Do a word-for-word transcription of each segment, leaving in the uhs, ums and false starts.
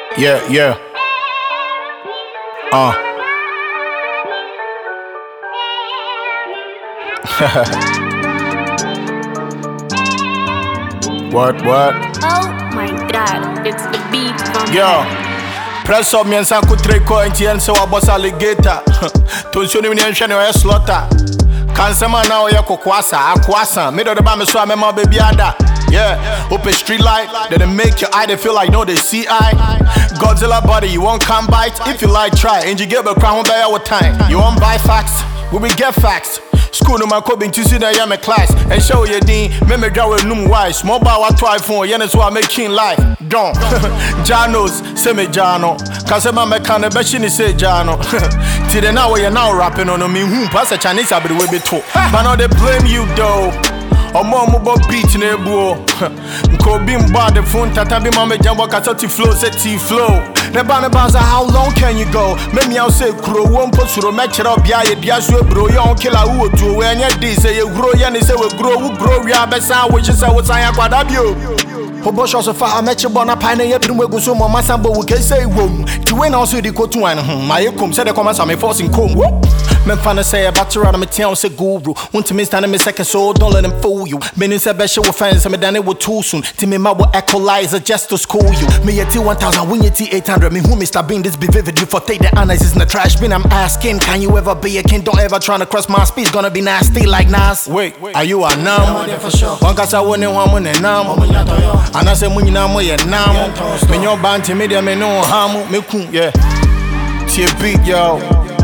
Yeah, yeah. Uh. What, what? Oh my god, it's the beat from Yo. Press up me and Sanku three coins and so I boss alligator. To show me and shane or slaughter. Cancer man now ya kokwasa, akwasa. Middle the bam so I my baby ada. Yeah, open street light, then they make your eye they feel like no they see eye. Godzilla body, you won't come bite. If you like, try. And you get a crown by our time. You won't buy facts, we will get facts. School no man coping to see that you're my class and show your dean. Remember draw with num wise. Mobile what try for yen is what making life. Don't Janos, say me Jano. Cause my mechanic bashini say Jano. Till the now you're now rapping on me whom pass a Chinese I be will be too. But now they blame you though. Or more mobile beat in a buo. Nko bim bad the phone, tatabi mama jamba kasati flow, set flow. The banner banza, how long can you go? Maybe I'll say crow won't put to match it up, yeah, yes, we bro, young killer who do when you did say you grow, and say we grow, we grow, we are best which is I was I am you. Hobo shots of fire, I met you born a pine and yet we go so more massambo, we can say womb. To win also the go to one, my cum said the comments I'm forcing comb. Men fan say a battery out of my town, say guru. Want to miss time in second, so don't let them fool you. Men in special with fans, and me done it with too soon. To me, my will equalizer just to school you. Me at T one thousand, win your T eight hundred. Me who Mister Bean, this be vivid. You for take the honors in the trash bin. I'm asking, can you ever be a king? Don't ever try to cross my speed, gonna be nasty like Nas. Wait, are you a numb? One cause I wouldn't want one and numb. And I say, when you know, I'm a numb. When you're bound to me, me know how me cool, yeah. See a beat, yo.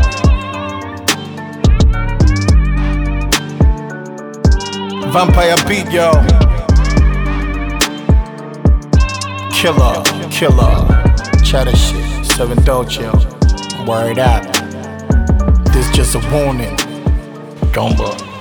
Vampire beat, yo. Killer, killer. Chatter shit, seven Dolce. Word up. This just a warning. Don't bug.